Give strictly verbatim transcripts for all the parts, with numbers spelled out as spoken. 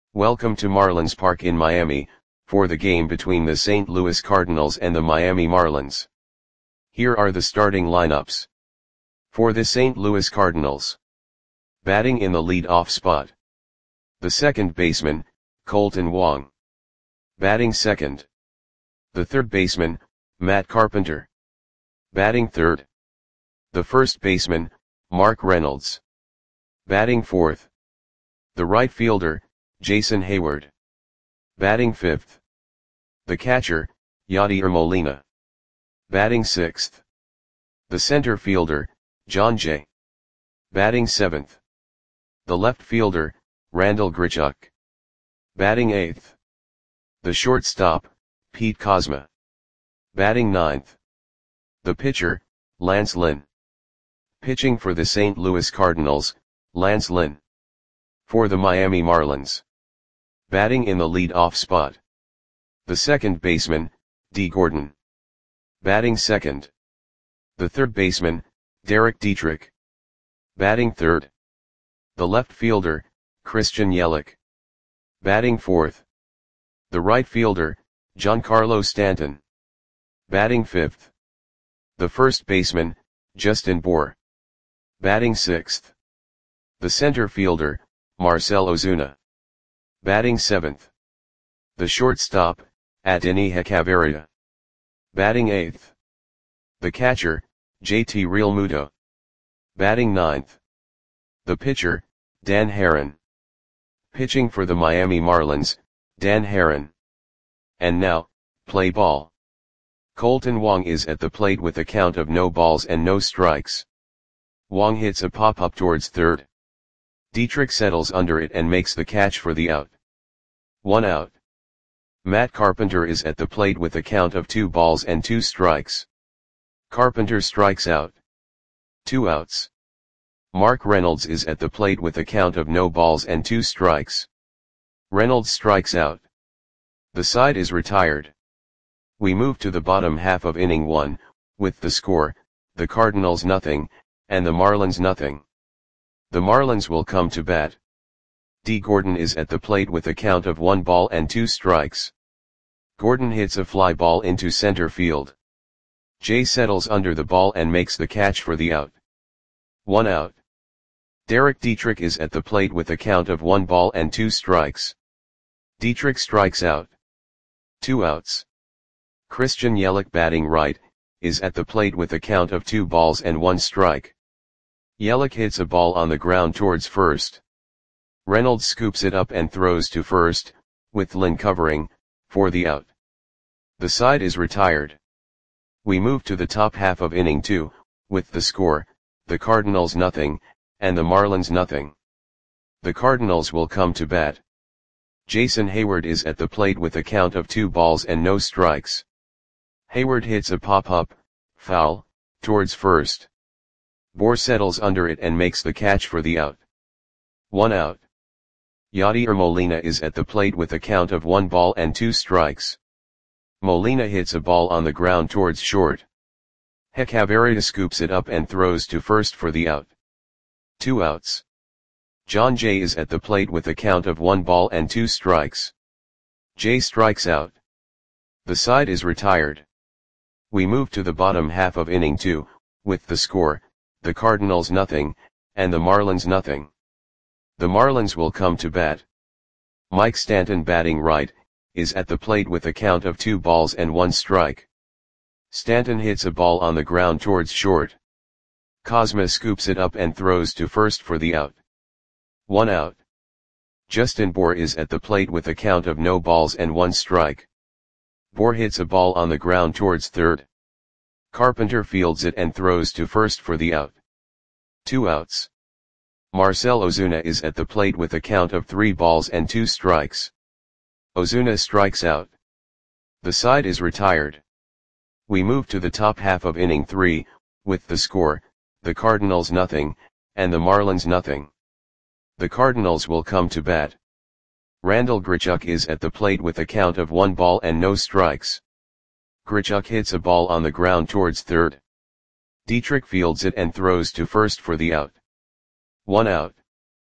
Welcome to Marlins Park in Miami, for the game between the Saint Louis Cardinals and the Miami Marlins. Here are the starting lineups. For the Saint Louis Cardinals. Batting in the lead-off spot. The second baseman, Kolten Wong. Batting second. The third baseman, Matt Carpenter. Batting third. The first baseman, Mark Reynolds. Batting fourth. The right fielder, Jason Heyward. Batting fifth. The catcher, Yadier Molina. Batting sixth. The center fielder, Jon Jay. Batting seventh. The left fielder, Randal Grichuk. Batting eighth. The shortstop, Pete Kozma. Batting ninth. The pitcher, Lance Lynn. Pitching for the Saint Louis Cardinals, Lance Lynn. For the Miami Marlins. Batting in the lead-off spot. The second baseman, Dee Gordon. Batting second. The third baseman, Derek Dietrich. Batting third. The left fielder, Christian Yelich. Batting fourth. The right fielder, Giancarlo Stanton. Batting fifth. The first baseman, Justin Bour. Batting sixth. The center fielder, Marcell Ozuna. Batting seventh. The shortstop, Adeiny Hechavarria. Batting eighth. The catcher, J T Realmuto. Batting ninth. The pitcher, Dan Haren. Pitching for the Miami Marlins, Dan Haren. And now, play ball. Kolten Wong is at the plate with a count of no balls and no strikes. Wong hits a pop-up towards third. Dietrich settles under it and makes the catch for the out. One out. Matt Carpenter is at the plate with a count of two balls and two strikes. Carpenter strikes out. Two outs. Mark Reynolds is at the plate with a count of no balls and two strikes. Reynolds strikes out. The side is retired. We move to the bottom half of inning one, with the score, the Cardinals nothing, and the Marlins nothing. The Marlins will come to bat. Dee Gordon is at the plate with a count of one ball and two strikes. Gordon hits a fly ball into center field. Jay settles under the ball and makes the catch for the out. One out. Derek Dietrich is at the plate with a count of one ball and two strikes. Dietrich strikes out. Two outs. Christian Yelich, batting right, is at the plate with a count of two balls and one strike. Yelich hits a ball on the ground towards first. Reynolds scoops it up and throws to first, with Lynn covering, for the out. The side is retired. We move to the top half of inning two, with the score, the Cardinals nothing, and the Marlins nothing. The Cardinals will come to bat. Jason Heyward is at the plate with a count of two balls and no strikes. Heyward hits a pop-up, foul, towards first. Bour settles under it and makes the catch for the out. One out. Yadier Molina is at the plate with a count of one ball and two strikes. Molina hits a ball on the ground towards short. Hechavarria scoops it up and throws to first for the out. Two outs. Jon Jay is at the plate with a count of one ball and two strikes. Jay strikes out. The side is retired. We move to the bottom half of inning two, with the score, the Cardinals nothing, and the Marlins nothing. The Marlins will come to bat. Mike Stanton, batting right, is at the plate with a count of two balls and one strike. Stanton hits a ball on the ground towards short. Kozma scoops it up and throws to first for the out. One out. Justin Bour is at the plate with a count of no balls and one strike. Bour hits a ball on the ground towards third. Carpenter fields it and throws to first for the out. Two outs. Marcell Ozuna is at the plate with a count of three balls and two strikes. Ozuna strikes out. The side is retired. We move to the top half of inning three, with the score, the Cardinals nothing, and the Marlins nothing. The Cardinals will come to bat. Randal Grichuk is at the plate with a count of one ball and no strikes. Grichuk hits a ball on the ground towards third. Dietrich fields it and throws to first for the out. One out.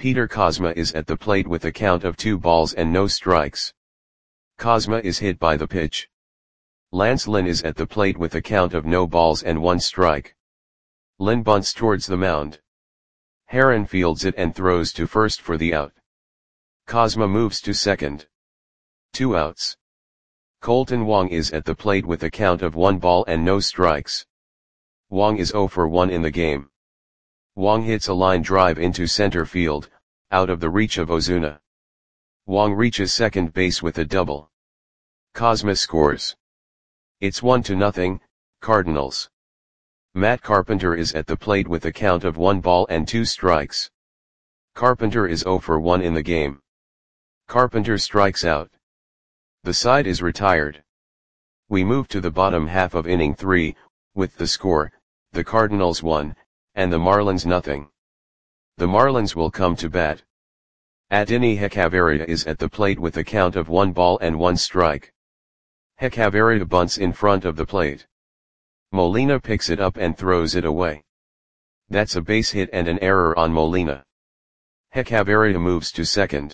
Peter Kozma is at the plate with a count of two balls and no strikes. Kozma is hit by the pitch. Lance Lynn is at the plate with a count of no balls and one strike. Lynn bunts towards the mound. Heron fields it and throws to first for the out. Kozma moves to second. Two outs. Colton Wong is at the plate with a count of one ball and no strikes. Wong is zero for one in the game. Wong hits a line drive into center field, out of the reach of Ozuna. Wong reaches second base with a double. Kozma scores. It's one to nothing, Cardinals. Matt Carpenter is at the plate with a count of one ball and two strikes. Carpenter is zero for one in the game. Carpenter strikes out. The side is retired. We move to the bottom half of inning three, with the score, the Cardinals one, and the Marlins nothing. The Marlins will come to bat. Adeiny Hechavarria is at the plate with a count of one ball and one strike. Hechavarria bunts in front of the plate. Molina picks it up and throws it away. That's a base hit and an error on Molina. Hechavarria moves to second.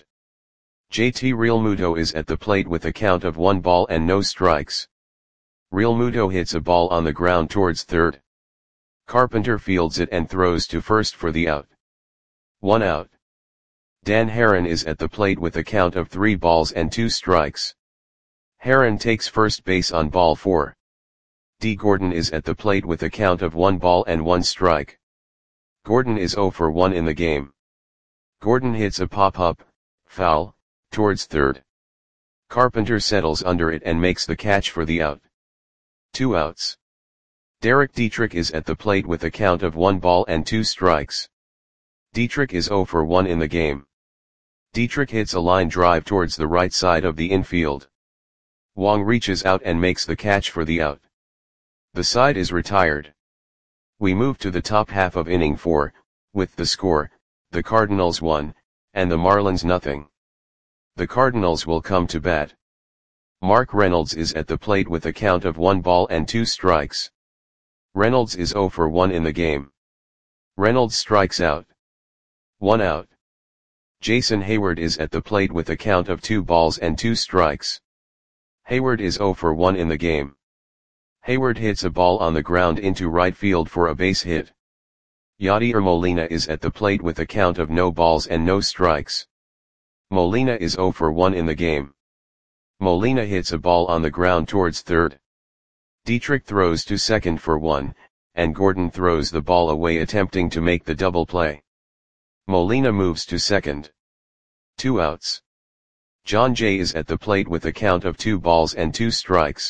J T Realmuto is at the plate with a count of one ball and no strikes. Realmuto hits a ball on the ground towards third. Carpenter fields it and throws to first for the out. One out. Dan Heron is at the plate with a count of three balls and two strikes. Heron takes first base on ball four. D. Gordon is at the plate with a count of one ball and one strike. Gordon is zero for one in the game. Gordon hits a pop-up, foul, towards third. Carpenter settles under it and makes the catch for the out. Two outs. Derek Dietrich is at the plate with a count of one ball and two strikes. Dietrich is zero for one in the game. Dietrich hits a line drive towards the right side of the infield. Wong reaches out and makes the catch for the out. The side is retired. We move to the top half of inning four, with the score, the Cardinals one, and the Marlins nothing. The Cardinals will come to bat. Mark Reynolds is at the plate with a count of one ball and two strikes. Reynolds is zero for one in the game. Reynolds strikes out. One out. Jason Hayward is at the plate with a count of two balls and two strikes. Hayward is zero for one in the game. Hayward hits a ball on the ground into right field for a base hit. Yadier Molina is at the plate with a count of no balls and no strikes. Molina is zero for one in the game. Molina hits a ball on the ground towards third. Dietrich throws to second for one, and Gordon throws the ball away attempting to make the double play. Molina moves to second. Two outs. John Jay is at the plate with a count of two balls and two strikes.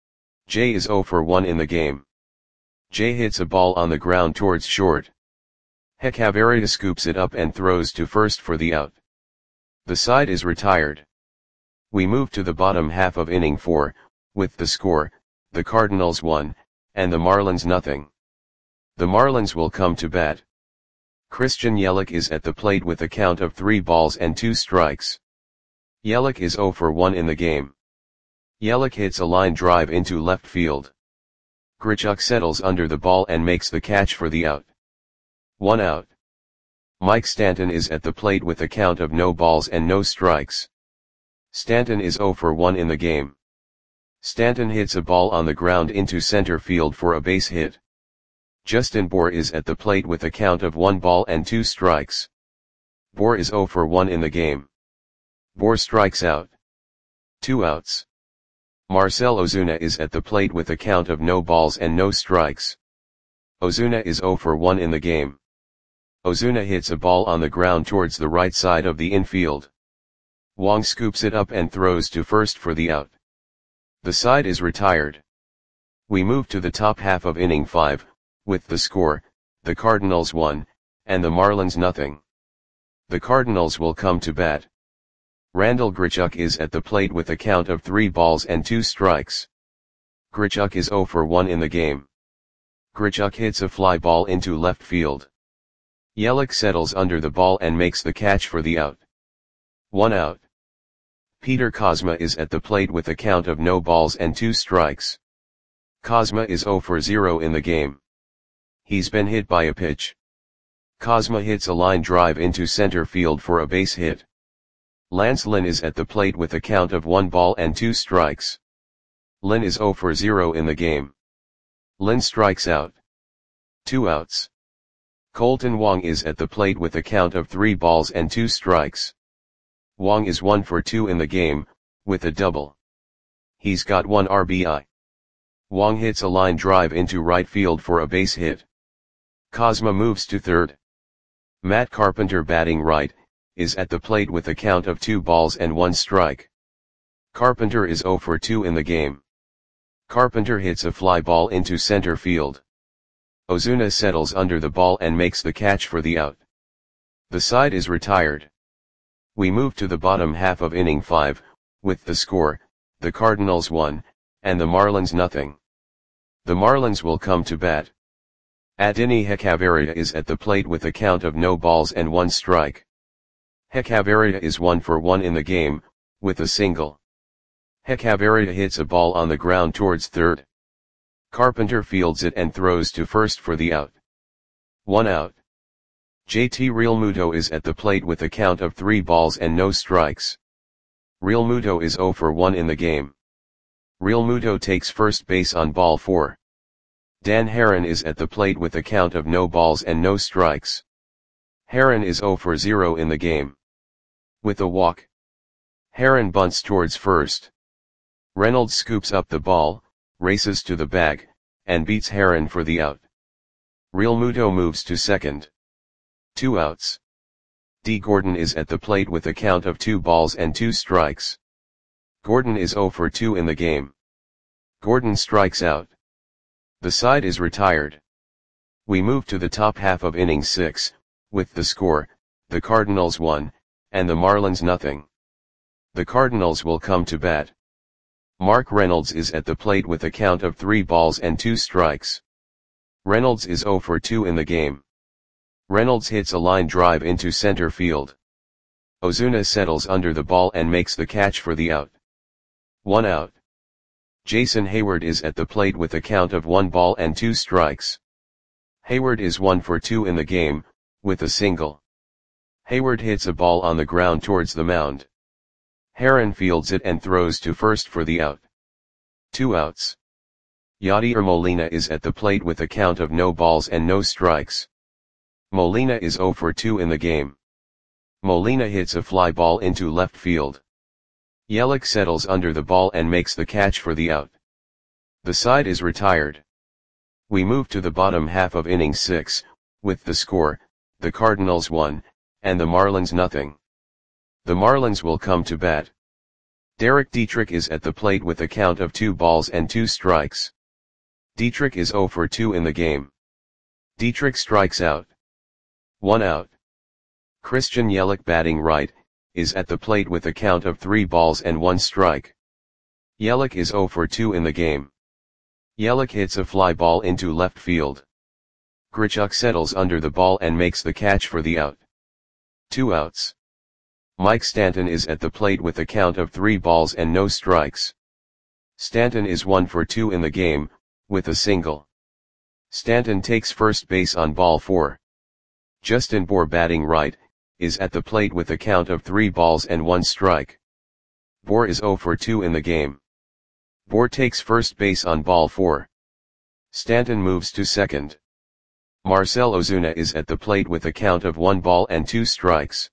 Jay is zero for one in the game. Jay hits a ball on the ground towards short. Hechavarria scoops it up and throws to first for the out. The side is retired. We move to the bottom half of inning four, with the score, the Cardinals one, and the Marlins nothing. The Marlins will come to bat. Christian Yelich is at the plate with a count of three balls and two strikes. Yelich is zero for one in the game. Yelich hits a line drive into left field. Grichuk settles under the ball and makes the catch for the out. One out. Mike Stanton is at the plate with a count of no balls and no strikes. Stanton is zero for one in the game. Stanton hits a ball on the ground into center field for a base hit. Justin Bour is at the plate with a count of one ball and two strikes. Bour is zero for one in the game. Bour strikes out. Two outs. Marcell Ozuna is at the plate with a count of no balls and no strikes. Ozuna is zero for one in the game. Ozuna hits a ball on the ground towards the right side of the infield. Wong scoops it up and throws to first for the out. The side is retired. We move to the top half of inning five, with the score, the Cardinals one, and the Marlins nothing. The Cardinals will come to bat. Randall Grichuk is at the plate with a count of three balls and two strikes. Grichuk is zero for one in the game. Grichuk hits a fly ball into left field. Yelich settles under the ball and makes the catch for the out. One out. Peter Kozma is at the plate with a count of no balls and two strikes. Kozma is zero for zero in the game. He's been hit by a pitch. Cosma hits a line drive into center field for a base hit. Lance Lynn is at the plate with a count of one ball and two strikes. Lynn is zero for zero in the game. Lynn strikes out. Two outs. Colton Wong is at the plate with a count of three balls and two strikes. Wong is one for two in the game, with a double. He's got one R B I. Wong hits a line drive into right field for a base hit. Cosma moves to third. Matt Carpenter, batting right, is at the plate with a count of two balls and one strike. Carpenter is zero for two in the game. Carpenter hits a fly ball into center field. Ozuna settles under the ball and makes the catch for the out. The side is retired. We move to the bottom half of inning five, with the score, the Cardinals one, and the Marlins nothing. The Marlins will come to bat. Adeiny Hechavarria is at the plate with a count of no balls and one strike. Hechavarria is one for one in the game, with a single. Hechavarria hits a ball on the ground towards third. Carpenter fields it and throws to first for the out. One out. J T Realmuto is at the plate with a count of three balls and no strikes. Realmuto is zero for one in the game. Realmuto takes first base on ball four. Dan Haren is at the plate with a count of no balls and no strikes. Haren is zero for zero in the game. With a walk. Haren bunts towards first. Reynolds scoops up the ball, races to the bag, and beats Haren for the out. Realmuto moves to second. Two outs. D. Gordon is at the plate with a count of two balls and two strikes. Gordon is zero for two in the game. Gordon strikes out. The side is retired. We move to the top half of inning six, with the score, the Cardinals one, and the Marlins nothing. The Cardinals will come to bat. Mark Reynolds is at the plate with a count of three balls and two strikes. Reynolds is zero for two in the game. Reynolds hits a line drive into center field. Ozuna settles under the ball and makes the catch for the out. One out. Jason Hayward is at the plate with a count of one ball and two strikes. Hayward is one for two in the game, with a single. Hayward hits a ball on the ground towards the mound. Haren fields it and throws to first for the out. Two outs. Yadier Molina is at the plate with a count of no balls and no strikes. Molina is zero for two in the game. Molina hits a fly ball into left field. Yelich settles under the ball and makes the catch for the out. The side is retired. We move to the bottom half of inning six, with the score, the Cardinals one, and the Marlins nothing. The Marlins will come to bat. Derek Dietrich is at the plate with a count of two balls and two strikes. Dietrich is zero for two in the game. Dietrich strikes out. One out. Christian Yelich, batting right, is at the plate with a count of three balls and one strike. Yelich is zero for two in the game. Yelich hits a fly ball into left field. Grichuk settles under the ball and makes the catch for the out. Two outs. Mike Stanton is at the plate with a count of three balls and no strikes. Stanton is one for two in the game, with a single. Stanton takes first base on ball four. Justin Bour, batting right, is at the plate with a count of three balls and one strike. Bour is zero for two in the game. Bour takes first base on ball four. Stanton moves to second. Marcell Ozuna is at the plate with a count of one ball and two strikes.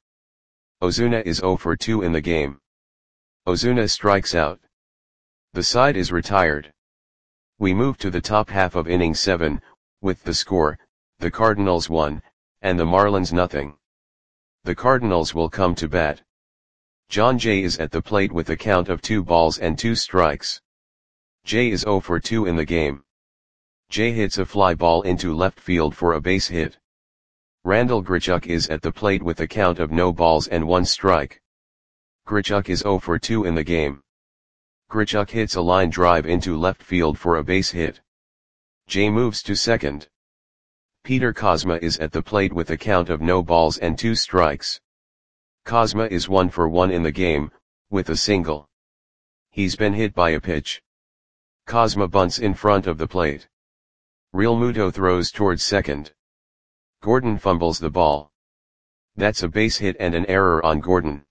Ozuna is zero for two in the game. Ozuna strikes out. The side is retired. We move to the top half of inning seven, with the score, the Cardinals one, and the Marlins nothing. The Cardinals will come to bat. John Jay is at the plate with a count of two balls and two strikes. Jay is zero for two in the game. Jay hits a fly ball into left field for a base hit. Randall Grichuk is at the plate with a count of no balls and one strike. Grichuk is zero for two in the game. Grichuk hits a line drive into left field for a base hit. Jay moves to second. Peter Cosma is at the plate with a count of no balls and two strikes. Cosma is one for one in the game, with a single. He's been hit by a pitch. Cosma bunts in front of the plate. Realmuto throws towards second. Gordon fumbles the ball. That's a base hit and an error on Gordon.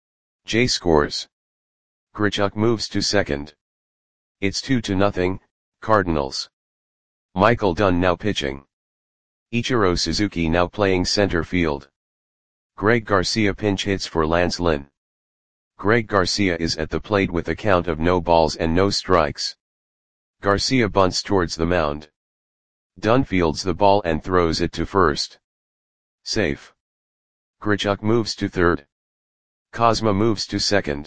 Jay scores. Grichuk moves to second. It's two to nothing, Cardinals. Michael Dunn now pitching. Ichiro Suzuki now playing center field. Greg Garcia pinch hits for Lance Lynn. Greg Garcia is at the plate with a count of no balls and no strikes. Garcia bunts towards the mound. Dunn fields the ball and throws it to first. Safe. Grichuk moves to third. Kozma moves to second.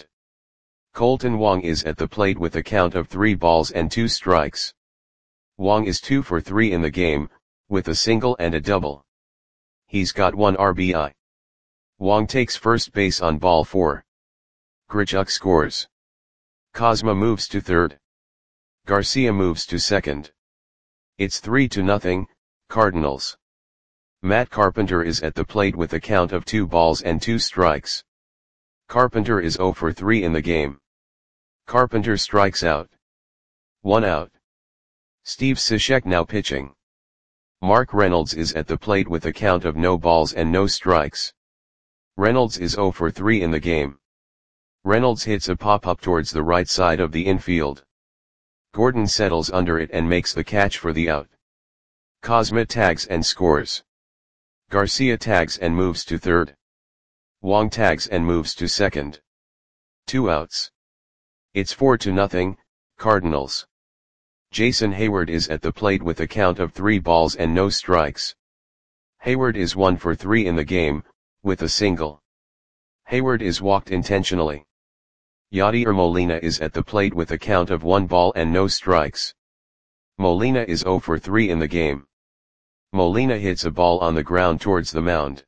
Colton Wong is at the plate with a count of three balls and two strikes. Wong is two for three in the game, with a single and a double. He's got one R B I. Wong takes first base on ball four. Grichuk scores. Kozma moves to third. Garcia moves to second. It's three to nothing, Cardinals. Matt Carpenter is at the plate with a count of two balls and two strikes. Carpenter is zero for three in the game. Carpenter strikes out. One out. Steve Cishek now pitching. Mark Reynolds is at the plate with a count of no balls and no strikes. Reynolds is zero for three in the game. Reynolds hits a pop-up towards the right side of the infield. Gordon settles under it and makes the catch for the out. Kozma tags and scores. Garcia tags and moves to third. Wong tags and moves to second. Two outs. It's four to nothing, Cardinals. Jason Hayward is at the plate with a count of three balls and no strikes. Hayward is one for three in the game, with a single. Hayward is walked intentionally. Yadier Molina is at the plate with a count of one ball and no strikes. Molina is zero for three in the game. Molina hits a ball on the ground towards the mound.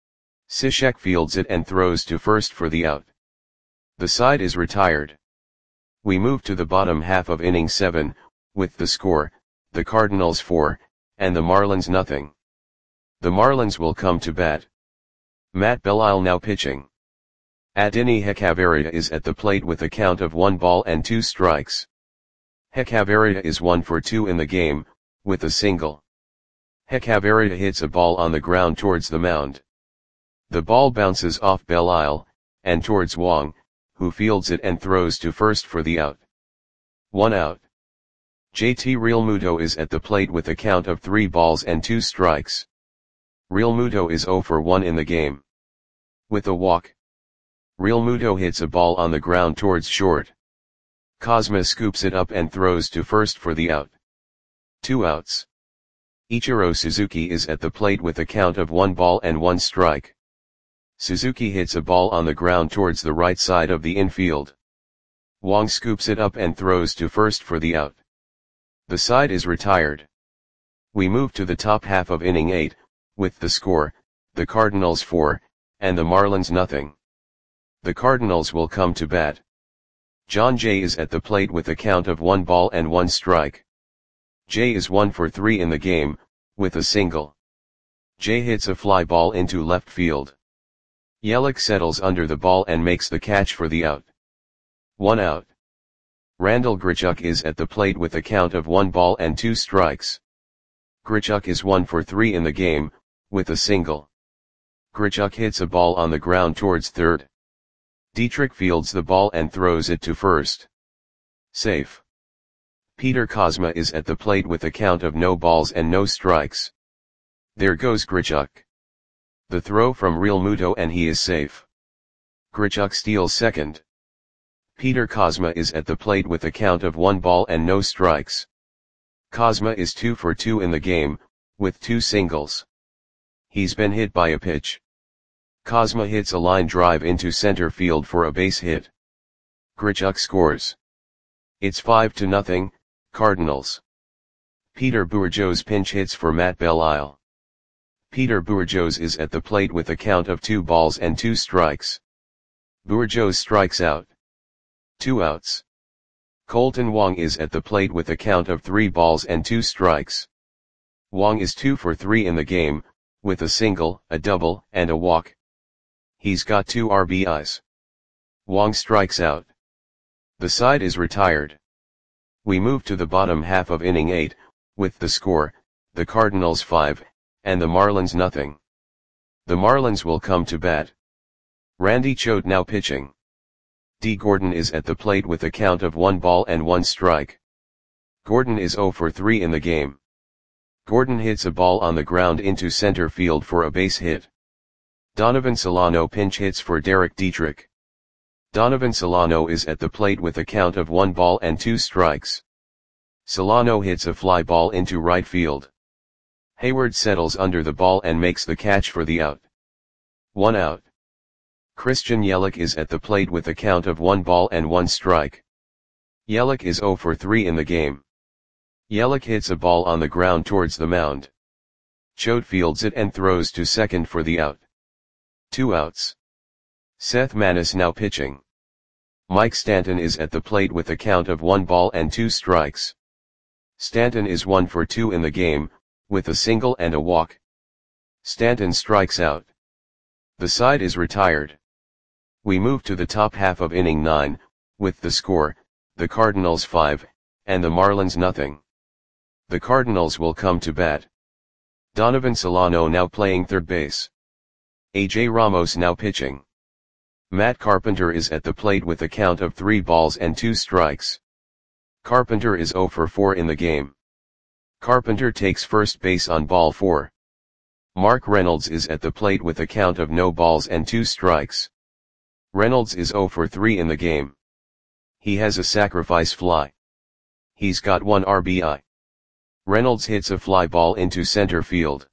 Cishek fields it and throws to first for the out. The side is retired. We move to the bottom half of inning seven, with the score, the Cardinals four, and the Marlins nothing. The Marlins will come to bat. Matt Belisle now pitching. Adeiny Hechavarria is at the plate with a count of one ball and two strikes. Hechavarria is one for two in the game, with a single. Hechavarria hits a ball on the ground towards the mound. The ball bounces off Belisle, and towards Wong, who fields it and throws to first for the out. One out. J T Realmuto is at the plate with a count of three balls and two strikes. Realmuto is zero for one in the game. With a walk. Realmuto hits a ball on the ground towards short. Kozma scoops it up and throws to first for the out. Two outs. Ichiro Suzuki is at the plate with a count of one ball and one strike. Suzuki hits a ball on the ground towards the right side of the infield. Wong scoops it up and throws to first for the out. The side is retired. We move to the top half of inning eight, with the score, the Cardinals four, and the Marlins nothing. The Cardinals will come to bat. John Jay is at the plate with a count of one ball and one strike. Jay is one for three in the game, with a single. Jay hits a fly ball into left field. Yelich settles under the ball and makes the catch for the out. One out. Randal Grichuk is at the plate with a count of one ball and two strikes. Grichuk is one for three in the game, with a single. Grichuk hits a ball on the ground towards third. Dietrich fields the ball and throws it to first. Safe. Peter Kozma is at the plate with a count of no balls and no strikes. There goes Grichuk. The throw from Realmuto and he is safe. Grichuk steals second. Peter Kozma is at the plate with a count of one ball and no strikes. Kozma is two for two in the game, with two singles. He's been hit by a pitch. Kozma hits a line drive into center field for a base hit. Grichuk scores. It's five to nothing, Cardinals. Peter Bourjos pinch hits for Matt Belisle. Peter Bourjos is at the plate with a count of two balls and two strikes. Bourjos strikes out. Two outs. Colton Wong is at the plate with a count of three balls and two strikes. Wong is two for three in the game, with a single, a double, and a walk. He's got two R B Is. Wong strikes out. The side is retired. We move to the bottom half of inning eight, with the score, the Cardinals five, and the Marlins nothing. The Marlins will come to bat. Randy Choate now pitching. D. Gordon is at the plate with a count of one ball and one strike. Gordon is zero for three in the game. Gordon hits a ball on the ground into center field for a base hit. Donovan Solano pinch hits for Derek Dietrich. Donovan Solano is at the plate with a count of one ball and two strikes. Solano hits a fly ball into right field. Hayward settles under the ball and makes the catch for the out. One out. Christian Yelich is at the plate with a count of one ball and one strike. Yelich is zero for three in the game. Yelich hits a ball on the ground towards the mound. Choate fields it and throws to second for the out. Two outs. Seth Maness now pitching. Mike Stanton is at the plate with a count of one ball and two strikes. Stanton is one for two in the game, with a single and a walk. Stanton strikes out. The side is retired. We move to the top half of inning nine, with the score, the Cardinals five, and the Marlins nothing. The Cardinals will come to bat. Donovan Solano now playing third base. A J Ramos now pitching. Matt Carpenter is at the plate with a count of three balls and two strikes. Carpenter is zero for four in the game. Carpenter takes first base on ball four. Mark Reynolds is at the plate with a count of no balls and two strikes. Reynolds is zero for three in the game. He has a sacrifice fly. He's got one R B I. Reynolds hits a fly ball into center field.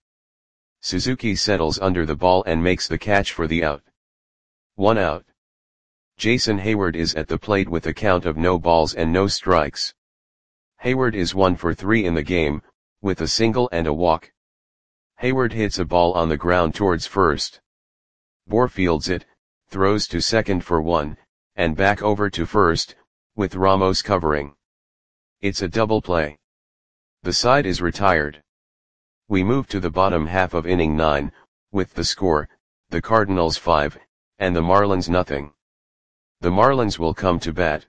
Suzuki settles under the ball and makes the catch for the out. One out. Jason Hayward is at the plate with a count of no balls and no strikes. Hayward is one for three in the game, with a single and a walk. Hayward hits a ball on the ground towards first. Bohr fields it, throws to second for one, and back over to first, with Ramos covering. It's a double play. The side is retired. We move to the bottom half of inning nine, with the score, the Cardinals five, and the Marlins nothing. The Marlins will come to bat.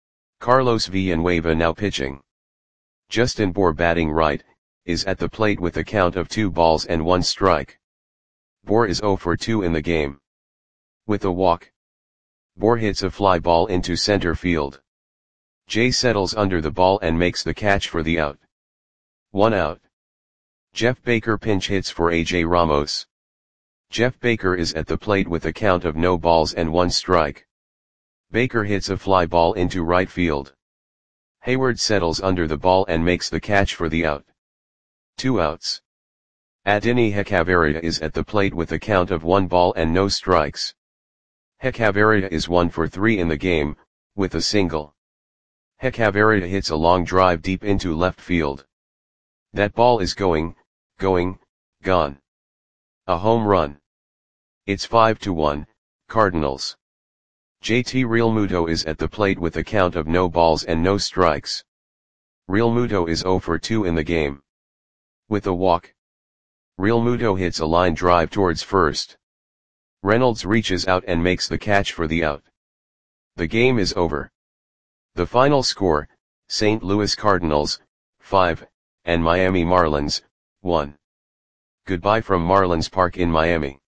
Carlos Villanueva now pitching. Justin Bohr batting right, is at the plate with a count of two balls and one strike. Bohr is zero for two in the game. With a walk. Bohr hits a fly ball into center field. Jay settles under the ball and makes the catch for the out. One out. Jeff Baker pinch hits for A J Ramos. Jeff Baker is at the plate with a count of no balls and one strike. Baker hits a fly ball into right field. Hayward settles under the ball and makes the catch for the out. Two outs. Adeiny Hechavarria is at the plate with a count of one ball and no strikes. Hechavarria is one for three in the game, with a single. Hechavarria hits a long drive deep into left field. That ball is going, going, gone. A home run. It's five to one, Cardinals. J T Realmuto is at the plate with a count of no balls and no strikes. Realmuto is zero for two in the game. With a walk. Realmuto hits a line drive towards first. Reynolds reaches out and makes the catch for the out. The game is over. The final score, Saint Louis Cardinals, five, and Miami Marlins, one. Goodbye from Marlins Park in Miami.